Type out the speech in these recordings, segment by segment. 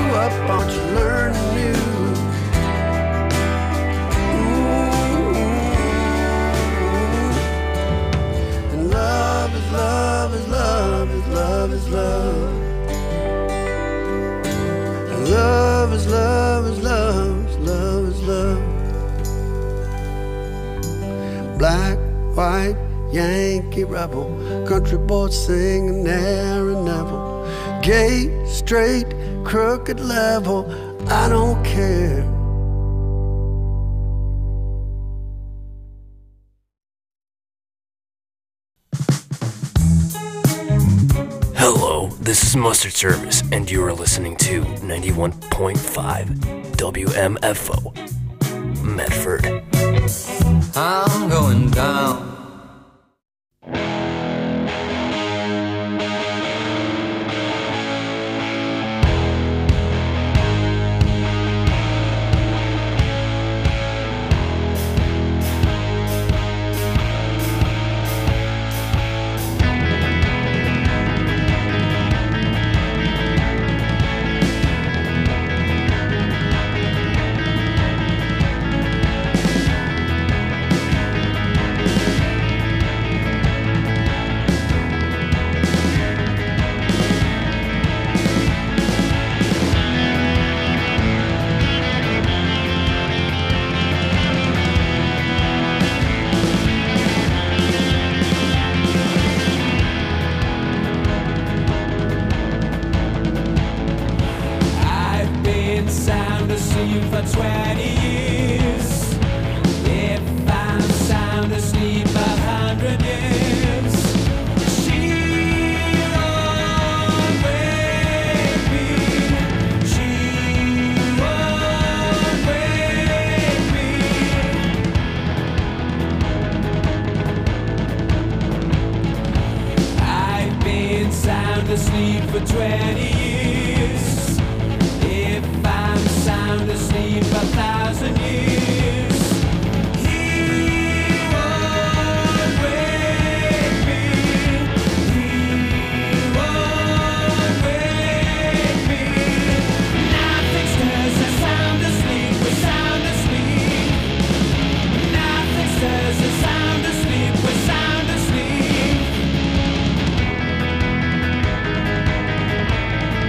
up, aren't you learning new? And love is love is love is love is love. And love is love is love is love is love. Black, white, Yankee rebel, country boy singing Aaron Neville. Gay, straight, crooked level, I don't care. Hello, this is Mustard Service, and you are listening to 91.5 WMFO, Medford. I'm going down. Asleep for 20 years. If I'm sound asleep 1,000 years, he won't wake me. He won't wake me. Nothing stirs us sound asleep. We're sound asleep. Nothing stirs us sound asleep. We're sound asleep.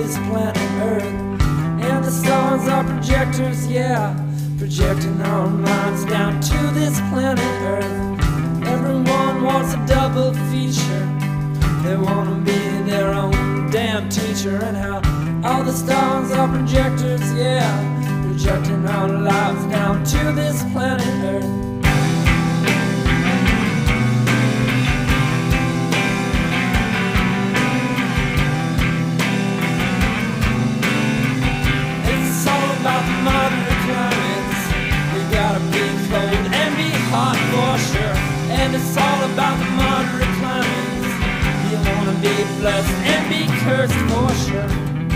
this planet Earth. And the stars are projectors, yeah, projecting our minds down to this planet Earth. Everyone wants a double feature. They wanna be their own damn teacher. And how all the stars are projectors, yeah, projecting our lives down to this planet Earth. It's all about the moderate climates. We gotta be cold and be hot for sure. And it's all about the moderate climates. You wanna be blessed and be cursed for sure.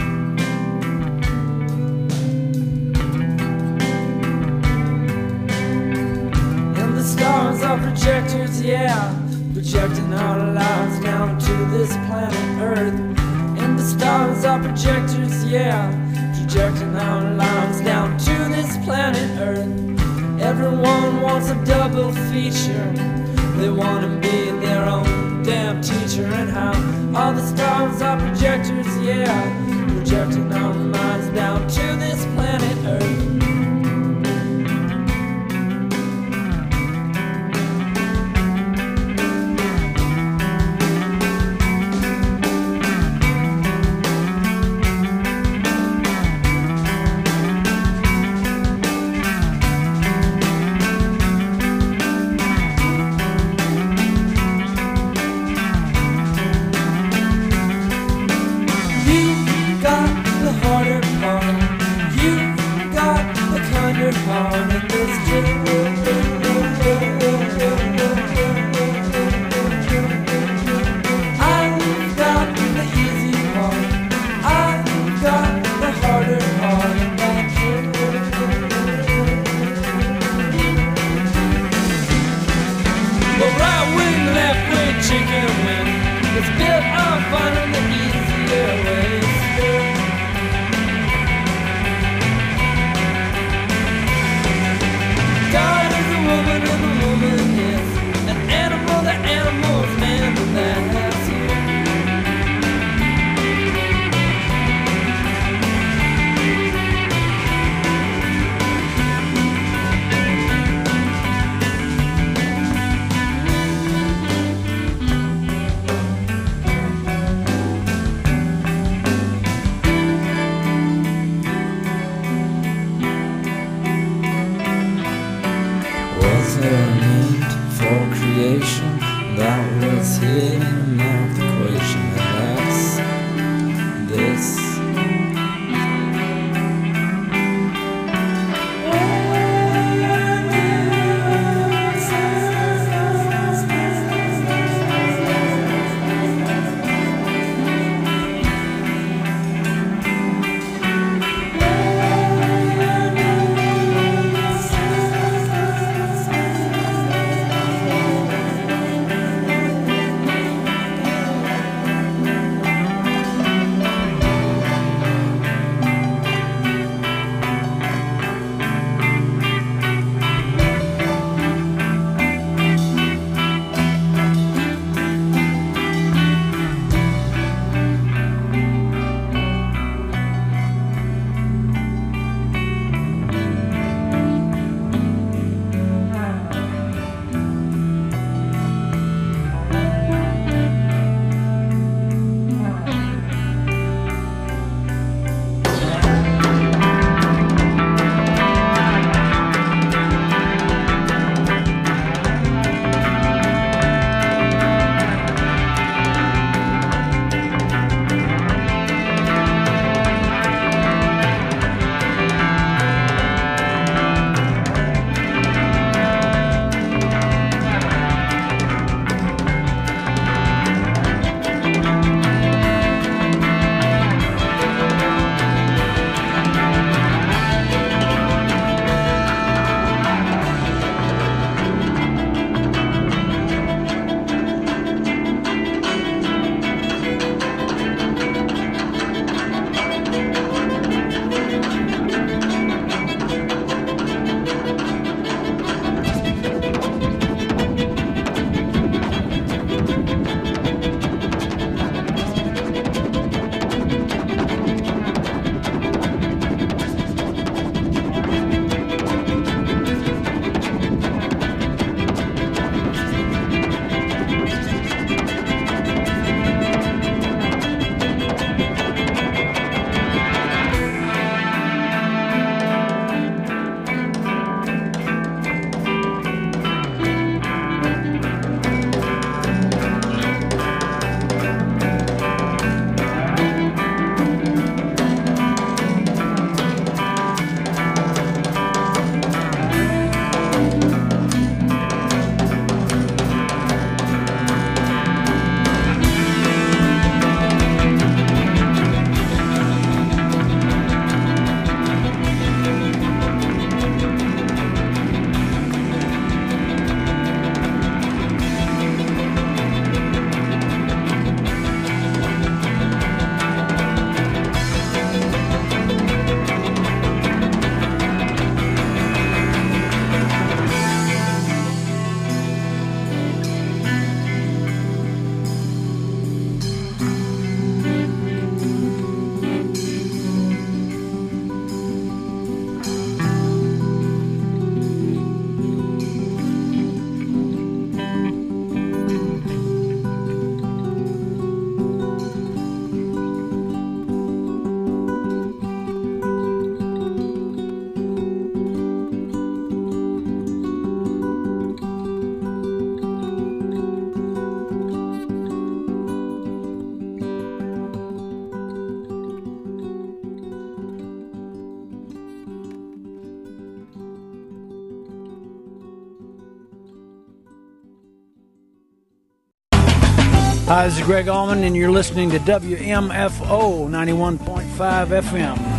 And the stars are projectors, yeah, projecting our lives down to this planet Earth. And the stars are projectors, yeah, projecting our lives down to this planet Earth. Everyone wants a double feature. They wanna be their own damn teacher. And how all the stars are projectors, yeah, projecting our minds down to this planet Earth. Hi, this is Greg Allman, and you're listening to WMFO 91.5 FM.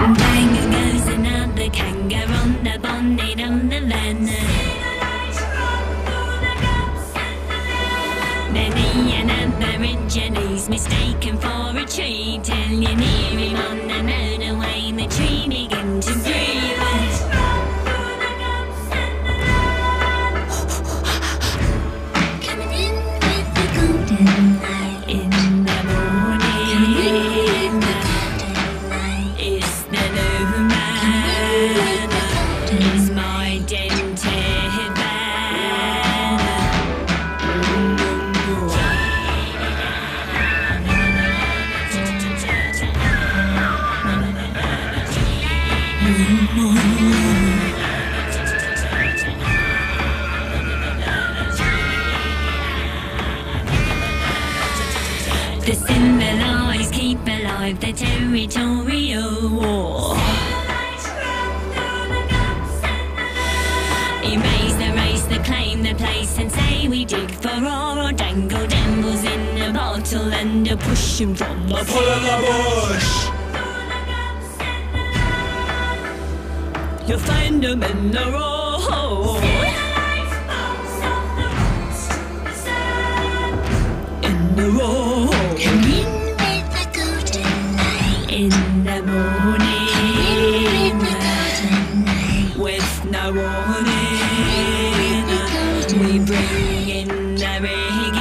Bang goes another kangaroo on the bonnet of the van. Many an Aborigines mistaken for a tree, till you near him on the motorway, the tree begin to breathe. Coming in with the golden light in the morning. It's the new man. It's my dented the symbolized keep alive the territorial war. Erase the race, the claim the place, and say we dig for ore, or dangle devils in a bottle and push 'em from the pull of the bush. You'll find 'em in the road. In the road. Come in with the golden light. In the morning. Come in with the golden light. With no warning. We bring in the rigging.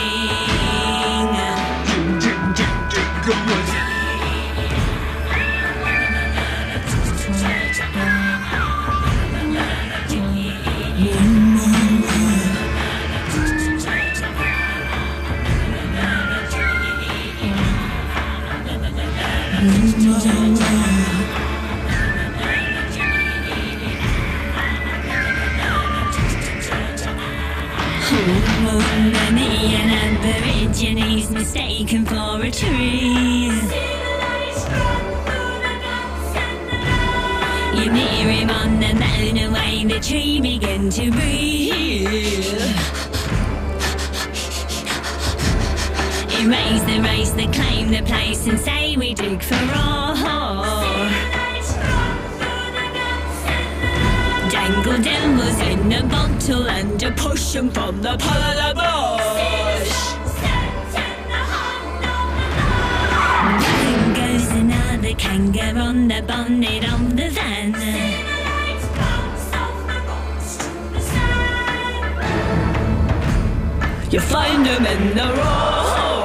Many an Aborigines mistaken for a tree. You near him on the motorway, the tree begin to breathe. Erase the race, the claim the place, and say we dig for ore. Dangle devils in a bottle and push 'em from the pull of the bush. Bang goes another kangaroo on the bonnet of the van. You find 'em in the road.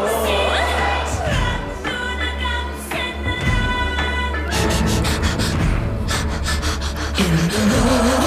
In the road.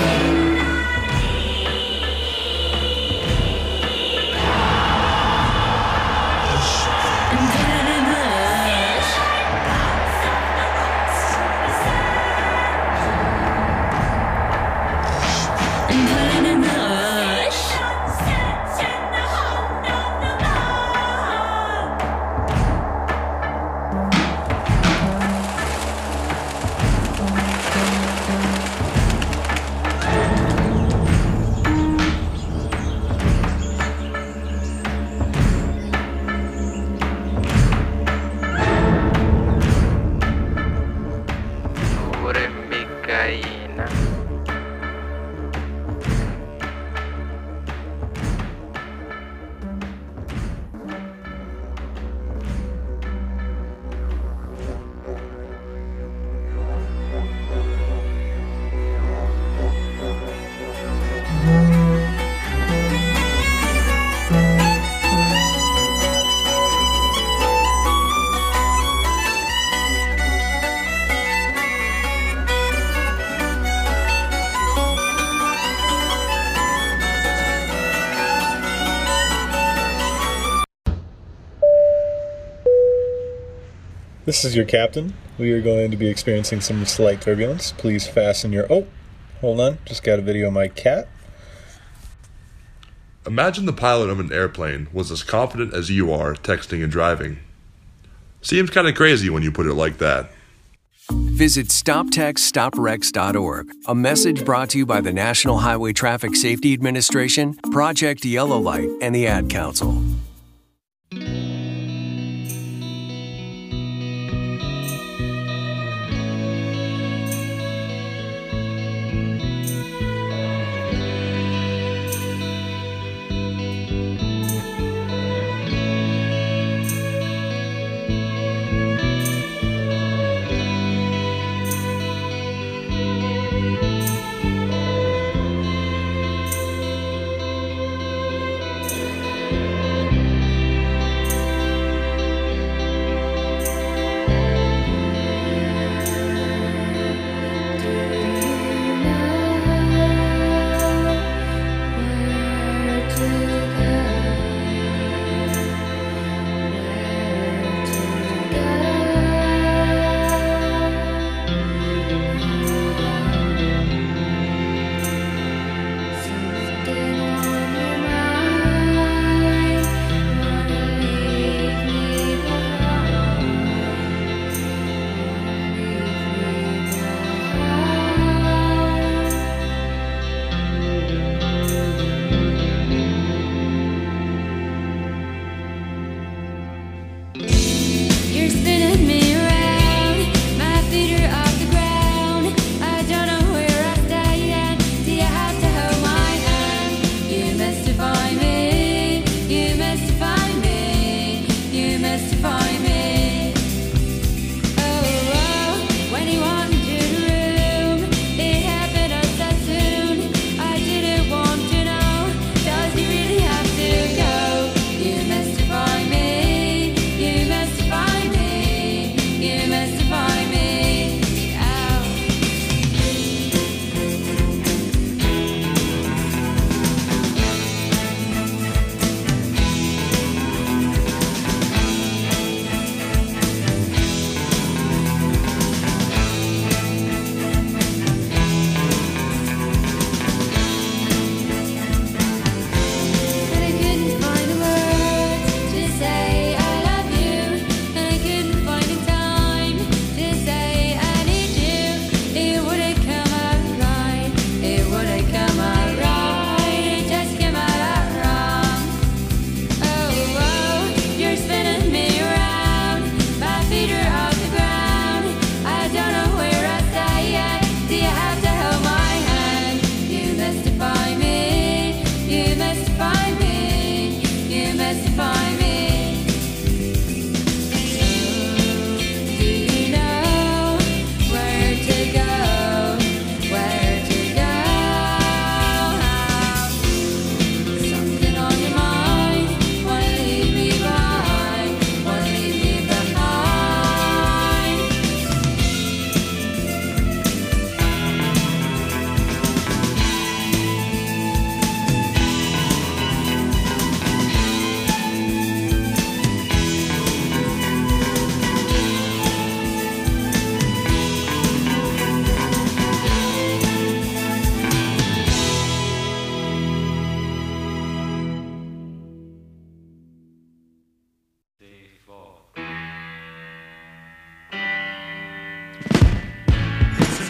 This is your captain. We are going to be experiencing some slight turbulence. Please fasten your... Oh, hold on. Just got a video of my cat. Imagine the pilot of an airplane was as confident as you are texting and driving. Seems kind of crazy when you put it like that. Visit StopTextsStopWrecks.org. A message brought to you by the National Highway Traffic Safety Administration, Project Yellow Light, and the Ad Council.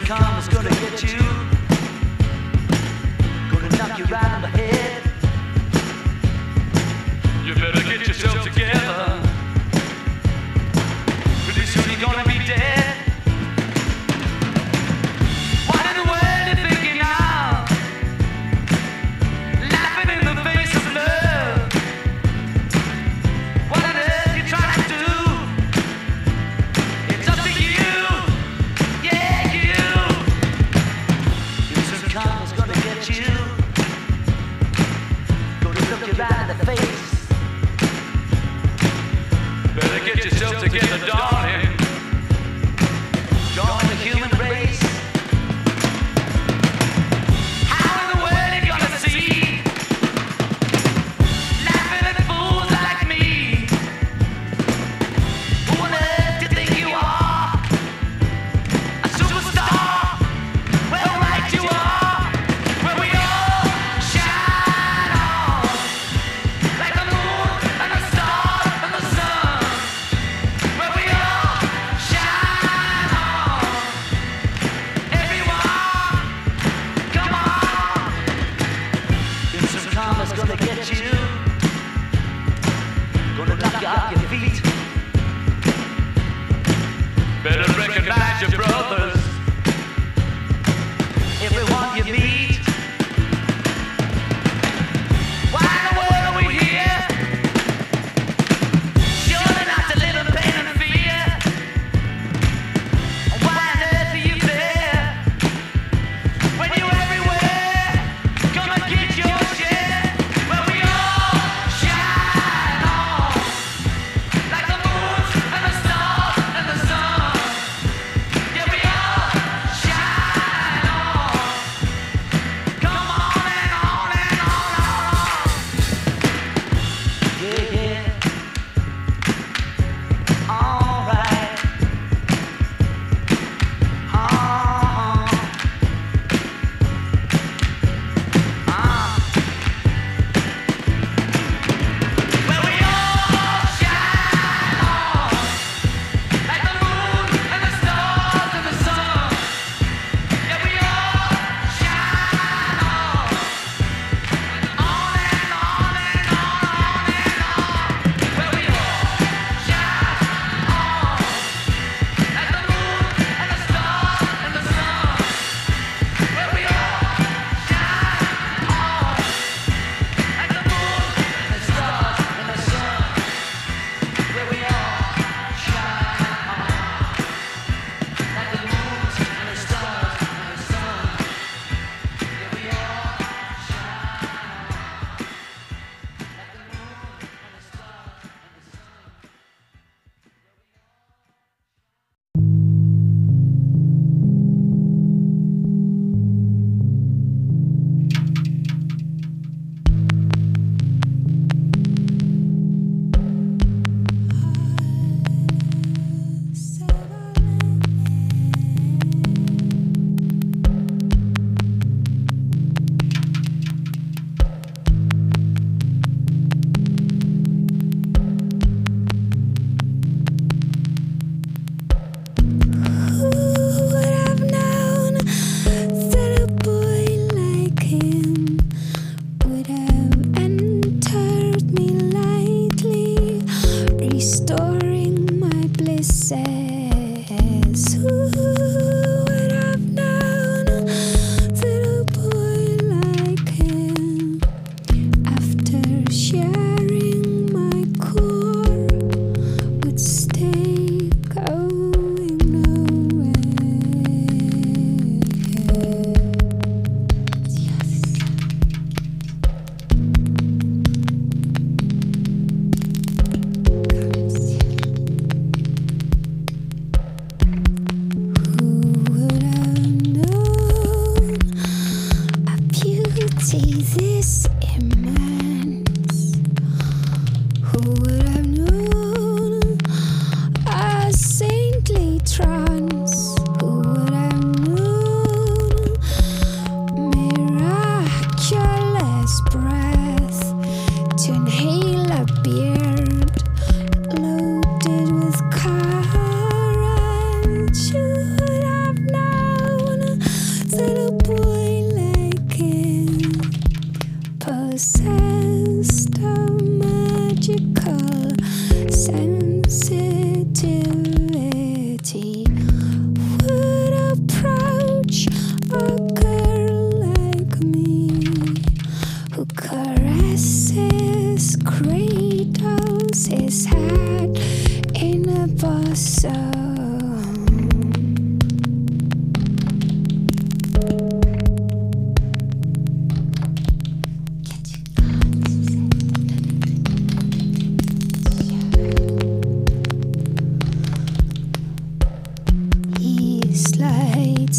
karma's gonna get you. Gonna knock you right on the head. You better get yourself together. Pretty soon you're gonna be dead. What in the world you thinking now? Laughing in the face of love. What on earth you trying to do? It's up to you. Yeah, you. Your soon karma's gonna get you. Gonna look you right in the face. Better get yourself together, darling.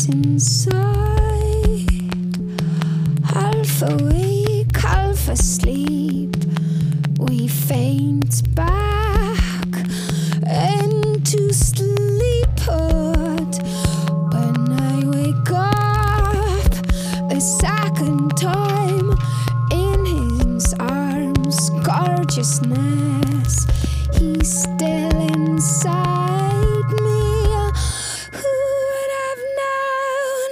inside, half awake, half asleep. We faint back into sleephood. When I wake up a second time in his arms, gorgeousness, he's still inside me. Who would have known?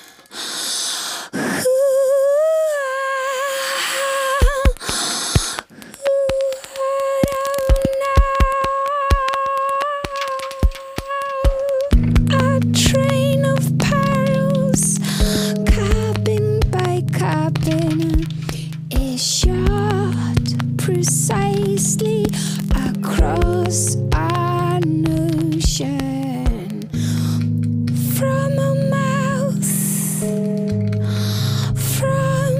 A train of perils, cabin by cabin, is shot precisely across an ocean from a mouth, from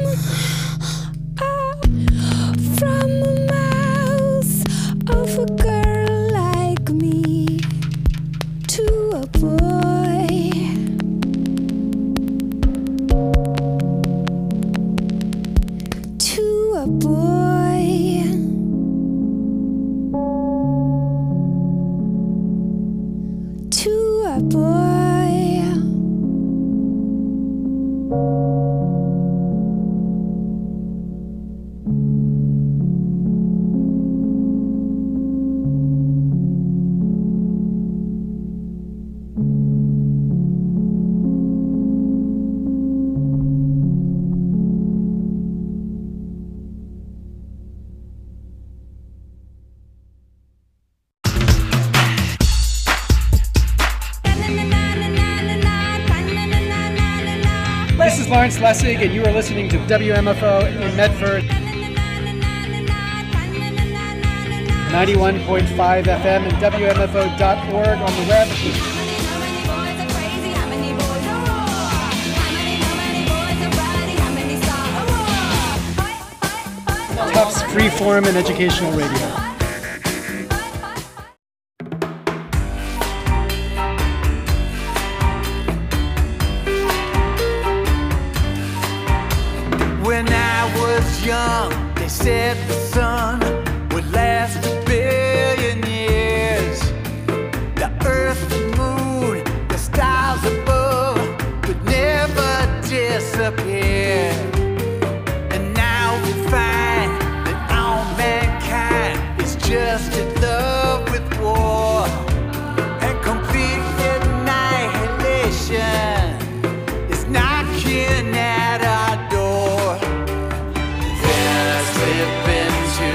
a mouth of a girl like me to a boy, to a boy, to a boy. This is Lawrence Lessig, and you are listening to WMFO in Medford. 91.5 FM and WMFO.org on the web. Tufts Freeform and Educational Radio. When I was young, they said the sun would last a billion years. The earth, the moon, the stars above could never disappear. And now we find that all mankind is just in love with war and complete annihilation is knocking at our door. They're slipping to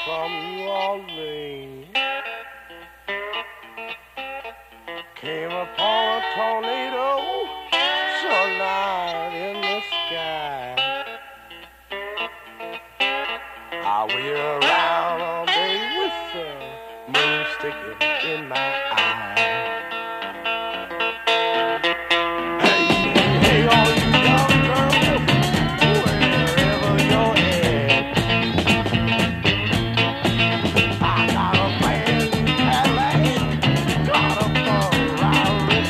from New Orleans came upon a tornado so light in the sky. I wheel around all day with the moon sticking in my eye. Hey, hey, all you young girls, wherever you're at, I got a brand new Cadillac, got a Ferrari.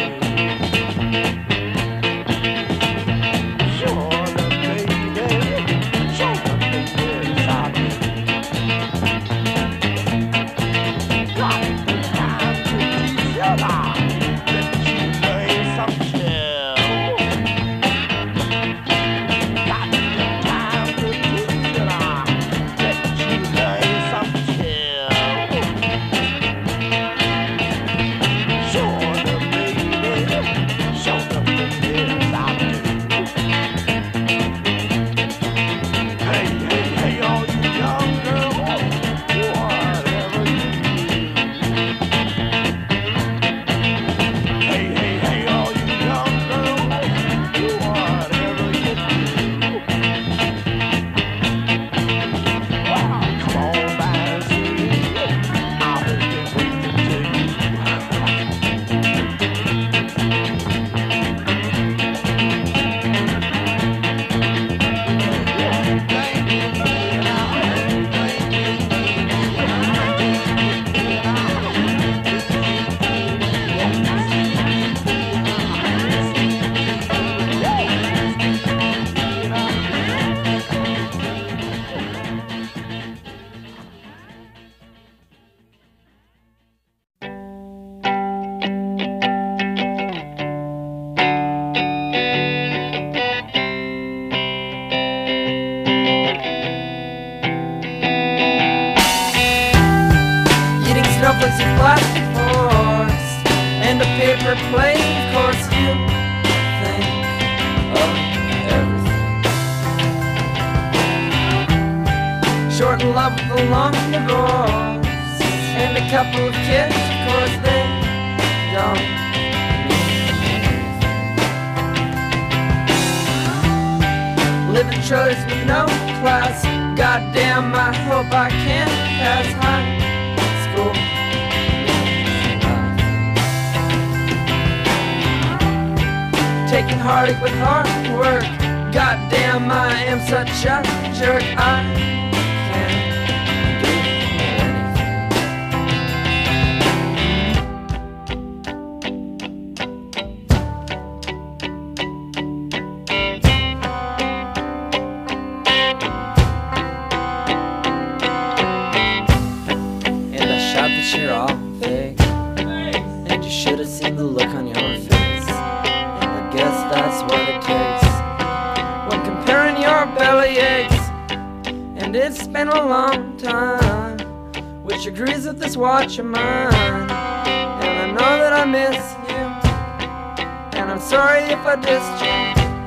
Sure the baby, sure the baby, I do. Got the time to teach you now, let you learn some chill. Got the time to teach you now, let you learn some chill. Sure the baby, sure the baby, I do. Hey, hey, hey, all you young girls, whatever you do. Hey, hey, hey, all you young girls, whatever you do. Well, come on by and see me. I'll be waiting till you. Eating snowflakes and plastic forks and a paper plate. Of course, you think of everything. Short in love with a long divorce and a couple of kids. Of course, they don't live in trailers with no class. Goddamn, I hope I can pass high school. Taking heartache with hard work. Goddamn, I am such a jerk. I can't do anything. And I shout that you're all fake, and you should have seen the look on your face. And I guess that's what it takes when comparing your belly aches. And it's been a long time, which agrees with this watch of mine. And I know that I miss you, and I'm sorry if I dissed you.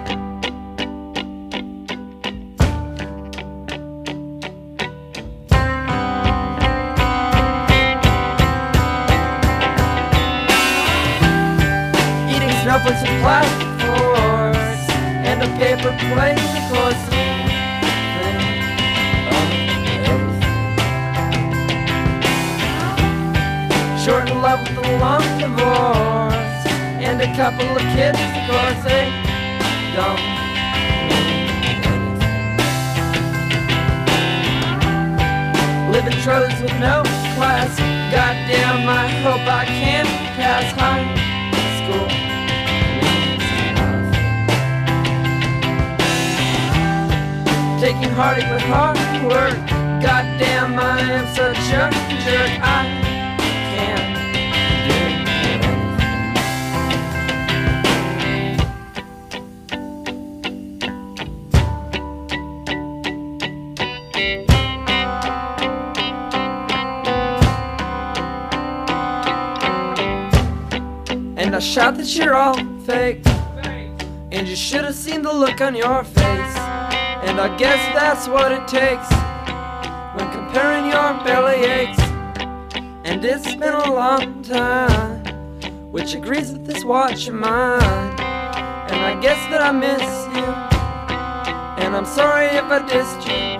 Eating snowflakes and plastic forks and a paper plate. Of course, you think of everything. Short in love with a long divorce and a couple of kids. Of course, they don't mean anything. Live in trailers with no class. Goddamn, I hope I can pass high school. Taking heartache with hard work. Goddamn, I am such a jerk. I can't do anything. And I shout that you're all fake, and you should have seen the look on your face. And I guess that's what it takes when repairing your belly aches. And it's been a long time, which agrees with this watch of mine. And I guess that I miss you, and I'm sorry if I dissed you.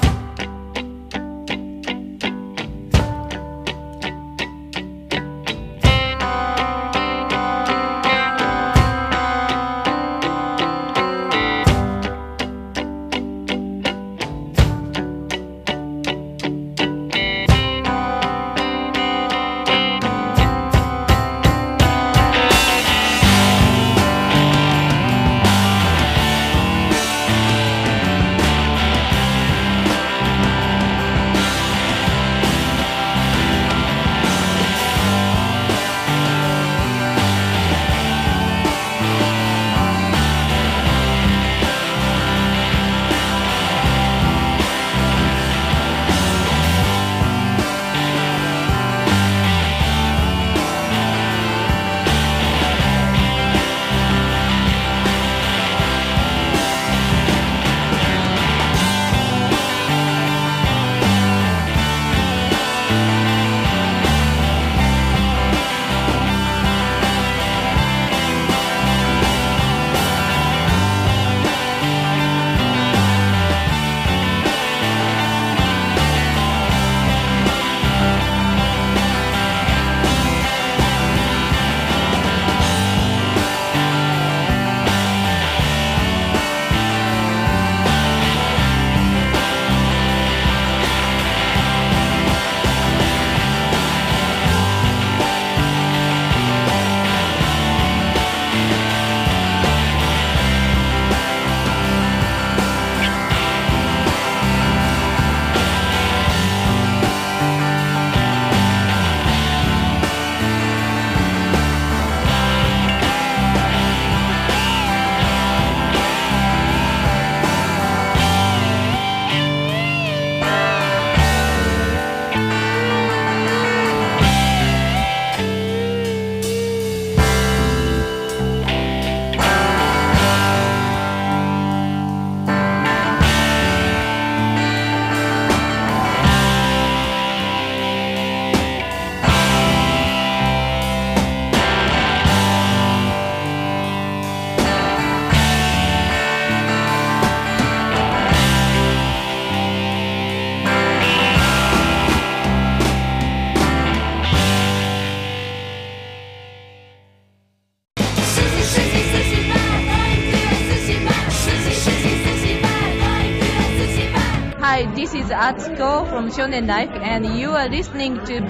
Hi, this is Atsuko from Shonen Life, and you are listening to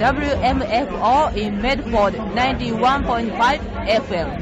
WMFO in Medford 91.5 FM.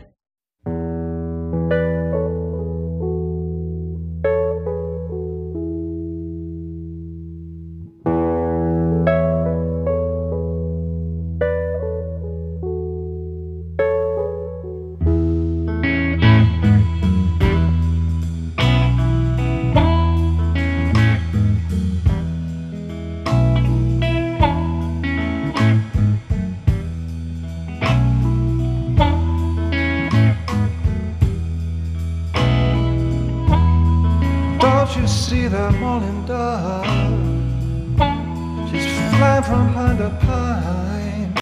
You see that morning dove, she's flying from pine to pine.